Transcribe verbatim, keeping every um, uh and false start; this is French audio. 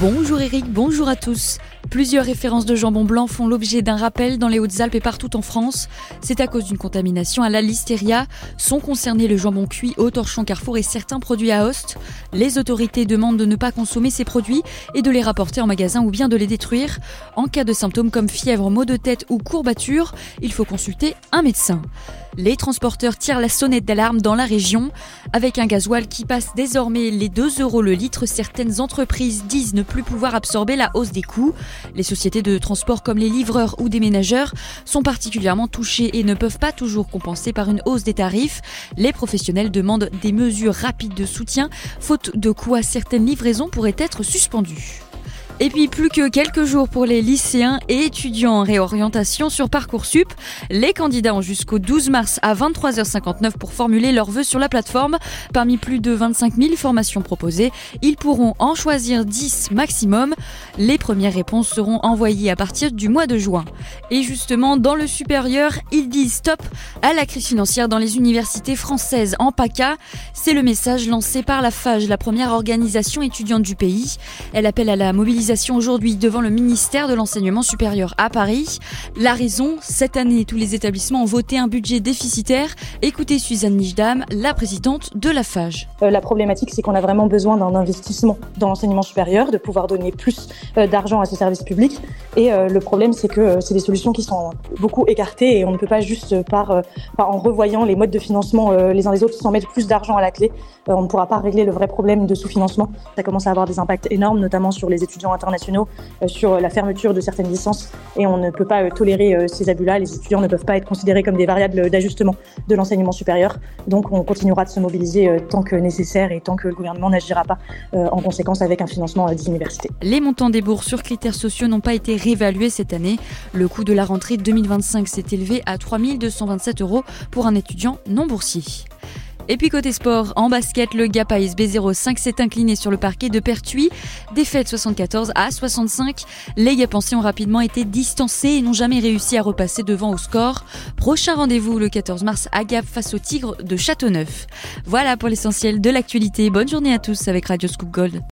Bonjour Eric, bonjour à tous. Plusieurs références de jambon blanc font l'objet d'un rappel dans les Hautes-Alpes et partout en France. C'est à cause d'une contamination à la listeria. Sont concernés le jambon cuit au torchon Carrefour et certains produits à Host. Les autorités demandent de ne pas consommer ces produits et de les rapporter en magasin ou bien de les détruire. En cas de symptômes comme fièvre, maux de tête ou courbatures, il faut consulter un médecin. Les transporteurs tirent la sonnette d'alarme dans la région. Avec un gasoil qui passe désormais les deux euros le litre, certaines entreprises disent ne plus pouvoir absorber la hausse des coûts. Les sociétés de transport comme les livreurs ou des ménageurs sont particulièrement touchées et ne peuvent pas toujours compenser par une hausse des tarifs. Les professionnels demandent des mesures rapides de soutien, faute de quoi certaines livraisons pourraient être suspendues. Et puis plus que quelques jours pour les lycéens et étudiants en réorientation sur Parcoursup. Les candidats ont jusqu'au douze mars à vingt-trois heures cinquante-neuf pour formuler leurs vœux sur la plateforme. Parmi plus de vingt-cinq mille formations proposées, ils pourront en choisir dix maximum. Les premières réponses seront envoyées à partir du mois de juin. Et justement, dans le supérieur, ils disent stop à la crise financière dans les universités françaises en PACA. C'est le message lancé par la FAGE, la première organisation étudiante du pays. Elle appelle à la mobilisation aujourd'hui devant le ministère de l'Enseignement supérieur à Paris. La raison, cette année, tous les établissements ont voté un budget déficitaire. Écoutez Suzanne Nijdam, la présidente de la FAGE. Euh, la problématique, c'est qu'on a vraiment besoin d'un investissement dans l'enseignement supérieur, de pouvoir donner plus euh, d'argent à ce service public. Et euh, le problème, c'est que euh, c'est des solutions qui sont beaucoup écartées et on ne peut pas juste euh, par, euh, par en revoyant les modes de financement euh, les uns les autres sans mettre plus d'argent à la clé. Euh, on ne pourra pas régler le vrai problème de sous-financement. Ça commence à avoir des impacts énormes, notamment sur les étudiants internationaux, euh, sur la fermeture de certaines licences, et on ne peut pas euh, tolérer euh, ces abus-là. Les étudiants ne peuvent pas être considérés comme des variables d'ajustement de l'enseignement supérieur. Donc on continuera de se mobiliser euh, tant que nécessaire et tant que le gouvernement n'agira pas euh, en conséquence avec un financement euh, des universités. Les montants des bourses sur critères sociaux n'ont pas été réévalués cette année. Le coût de la rentrée deux mille vingt-cinq s'est élevé à trois mille deux cent vingt-sept euros pour un étudiant non boursier. Et puis côté sport, en basket, le Gap A S B zéro cinq s'est incliné sur le parquet de Pertuis. Défaite soixante-quatorze à soixante-cinq. Les Gapensiers ont rapidement été distancés et n'ont jamais réussi à repasser devant au score. Prochain rendez-vous le quatorze mars à Gap face aux Tigres de Châteauneuf. Voilà pour l'essentiel de l'actualité. Bonne journée à tous avec Radio Scoop Gold.